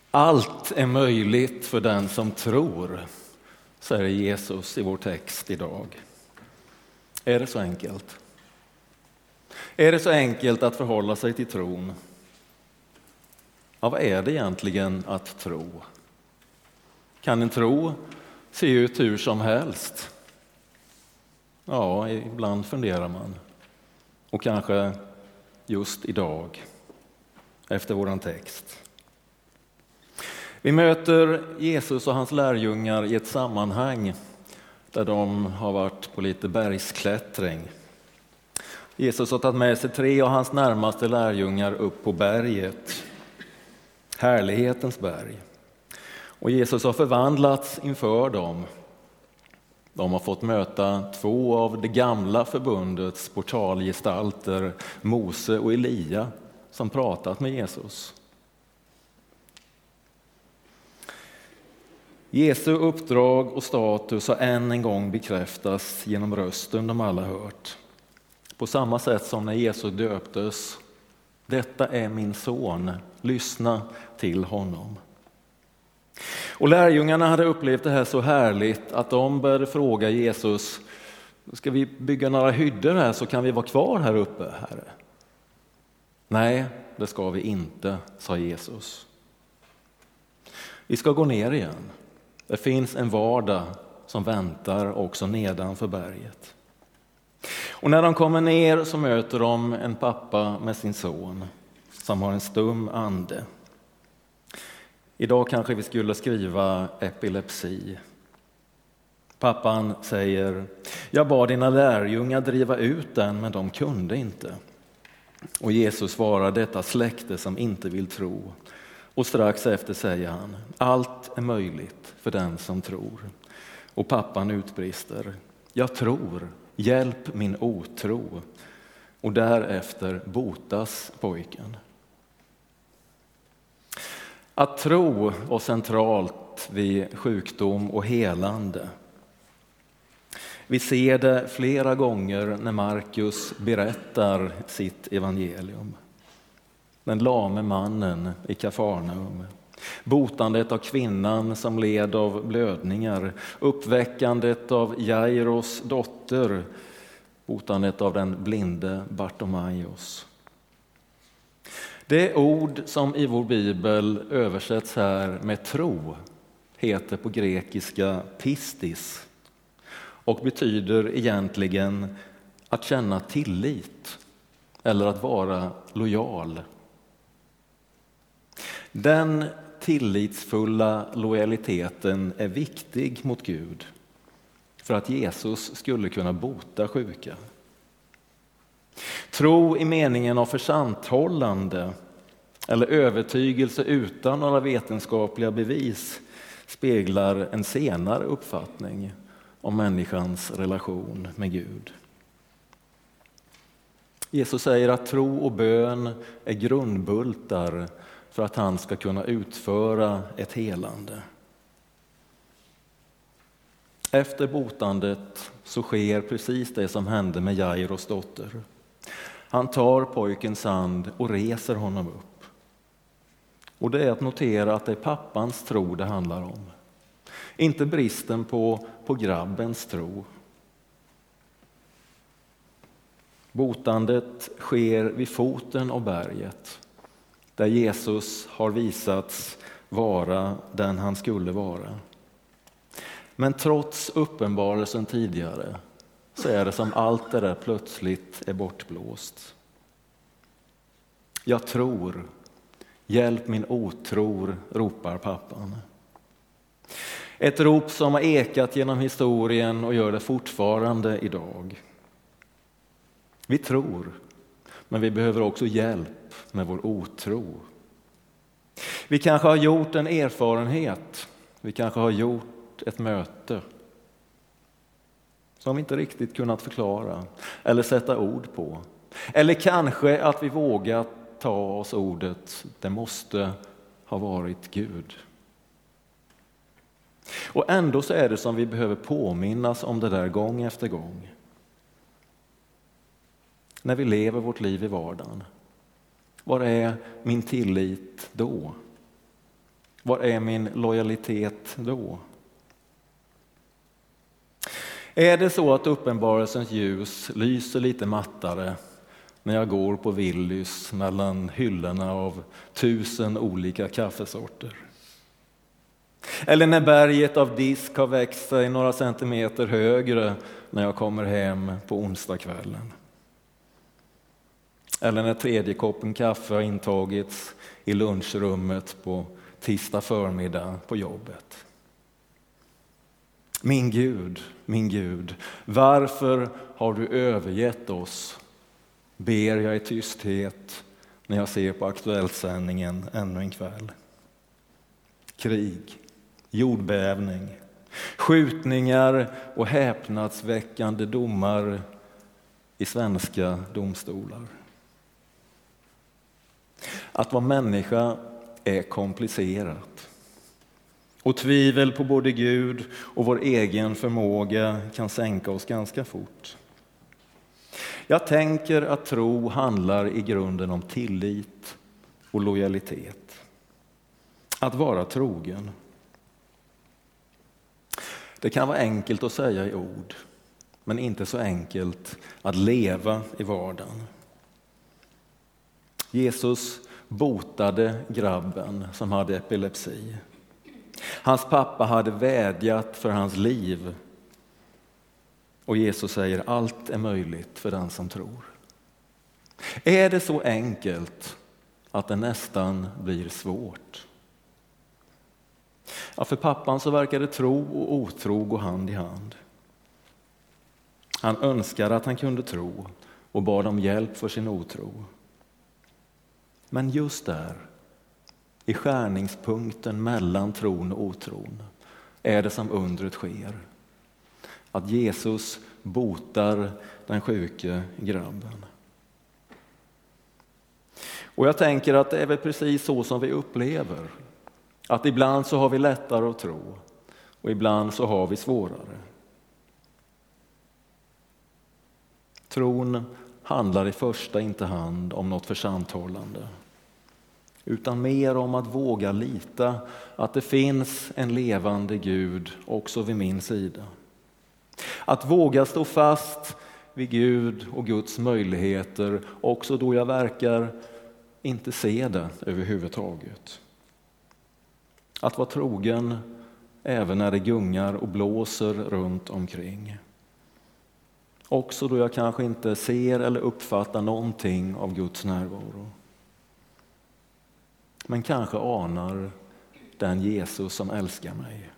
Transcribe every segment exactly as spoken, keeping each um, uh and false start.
Allt är möjligt för den som tror, säger Jesus i vår text idag. Är det så enkelt? Är det så enkelt att förhålla sig till tron? Ja, vad är det egentligen att tro? Kan en tro se ut hur som helst? Ja, ibland funderar man. Och kanske just idag, efter våran text. Vi möter Jesus och hans lärjungar i ett sammanhang där de har varit på lite bergsklättring. Jesus har tagit med sig tre av hans närmaste lärjungar upp på berget, härlighetens berg. Och Jesus har förvandlats inför dem. De har fått möta två av det gamla förbundets portalgestalter, Mose och Elia, som pratat med Jesus. Jesu uppdrag och status har än en gång bekräftats genom rösten de alla hört. På samma sätt som när Jesus döptes: detta är min son, lyssna till honom. Och lärjungarna hade upplevt det här så härligt att de började fråga Jesus: ska vi bygga några hyddor här så kan vi vara kvar här uppe, Herre? Nej, det ska vi inte, sa Jesus. Vi ska gå ner igen. Det finns en vardag som väntar också nedanför berget. Och när de kommer ner så möter de en pappa med sin son som har en stum ande. Idag kanske vi skulle skriva epilepsi. Pappan säger: jag bad dina lärjungar driva ut den, men de kunde inte. Och Jesus svarar detta släkte som inte vill tro. Och strax efter säger han: allt är möjligt för den som tror. Och pappan utbrister: jag tror, hjälp min otro. Och därefter botas pojken. Att tro var centralt vid sjukdom och helande. Vi ser det flera gånger när Markus berättar sitt evangelium. Den lame mannen i Kafarnaum, botandet av kvinnan som led av blödningar, uppväckandet av Jairos dotter, botandet av den blinde Bartomaios. Det ord som i vår bibel översätts här med tro heter på grekiska pistis och betyder egentligen att känna tillit eller att vara lojal. Den tillitsfulla lojaliteten är viktig mot Gud för att Jesus skulle kunna bota sjuka. Tro i meningen av försanthållande eller övertygelse utan några vetenskapliga bevis speglar en senare uppfattning om människans relation med Gud. Jesus säger att tro och bön är grundbultar för att han ska kunna utföra ett helande. Efter botandet så sker precis det som hände med Jairos dotter. Han tar pojkens hand och reser honom upp. Och det är att notera att det är pappans tro det handlar om. Inte bristen på, på grabbens tro. Botandet sker vid foten av berget, där Jesus har visats vara den han skulle vara. Men trots uppenbarelsen tidigare så är det som allt det där plötsligt är bortblåst. Jag tror, hjälp min otror, ropar pappan. Ett rop som har ekat genom historien och gör det fortfarande idag. Vi tror, men vi behöver också hjälp med vår otro. Vi kanske har gjort en erfarenhet, vi kanske har gjort ett möte som vi inte riktigt kunnat förklara eller sätta ord på. Eller kanske att vi vågat ta oss ordet, det måste ha varit Gud. Och ändå så är det som vi behöver påminnas om det där gång efter gång. När vi lever vårt liv i vardagen. Var är min tillit då? Var är min lojalitet då? Är det så att uppenbarelsens ljus lyser lite mattare när jag går på Willys mellan hyllorna av tusen olika kaffesorter? Eller när berget av disk har växt sig några centimeter högre när jag kommer hem på onsdagskvällen? Eller när tredje koppen kaffe har intagits i lunchrummet på tisdag förmiddag på jobbet? Min Gud, min Gud, varför har du övergett oss? Ber jag i tysthet när jag ser på Aktuellsändningen ännu en kväll. Krig, jordbävning, skjutningar och häpnadsväckande domar i svenska domstolar. Att vara människa är komplicerat. Och tvivel på både Gud och vår egen förmåga kan sänka oss ganska fort. Jag tänker att tro handlar i grunden om tillit och lojalitet. Att vara trogen. Det kan vara enkelt att säga i ord, men inte så enkelt att leva i vardagen. Jesus botade grabben som hade epilepsi. Hans pappa hade vädjat för hans liv. Och Jesus säger, allt är möjligt för den som tror. Är det så enkelt att det nästan blir svårt? Ja, för pappan så verkade tro och otro gå hand i hand. Han önskade att han kunde tro och bad om hjälp för sin otro. Men just där, i skärningspunkten mellan tron och otron, är det som undret sker. Att Jesus botar den sjuke grabben. Och jag tänker att det är väl precis så som vi upplever. Att ibland så har vi lättare att tro och ibland så har vi svårare. Tron handlar i första inte hand om något församtalande, utan mer om att våga lita att det finns en levande Gud också vid min sida. Att våga stå fast vid Gud och Guds möjligheter också då jag verkar inte se det överhuvudtaget. Att vara trogen även när det gungar och blåser runt omkring. Också då jag kanske inte ser eller uppfattar någonting av Guds närvaro. Men kanske anar den Jesus som älskar mig.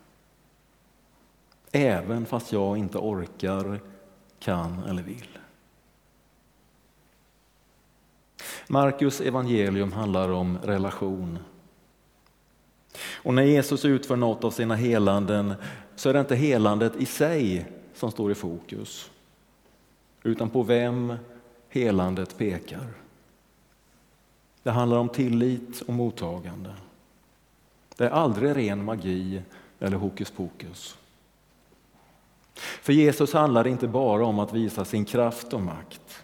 Även fast jag inte orkar, kan eller vill. Markus evangelium handlar om relation. Och när Jesus utför något av sina helanden så är det inte helandet i sig som står i fokus, utan på vem helandet pekar. Det handlar om tillit och mottagande. Det är aldrig ren magi eller hokus pokus. För Jesus handlar det inte bara om att visa sin kraft och makt.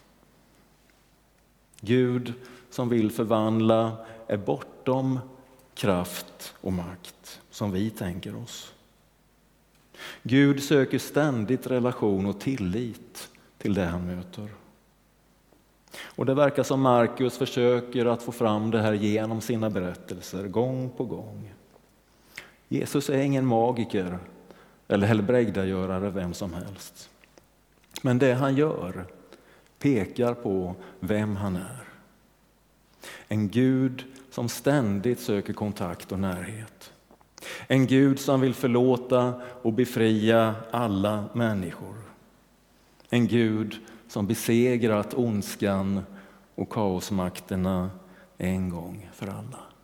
Gud som vill förvandla är bortom kraft och makt som vi tänker oss. Gud söker ständigt relation och tillit till det han möter. Och det verkar som Markus försöker att få fram det här genom sina berättelser gång på gång. Jesus är ingen magiker eller helbrägdagörare vem som helst. Men det han gör pekar på vem han är. En Gud som ständigt söker kontakt och närhet. En Gud som vill förlåta och befria alla människor. En Gud som besegrat ondskan och kaosmakterna en gång för alla.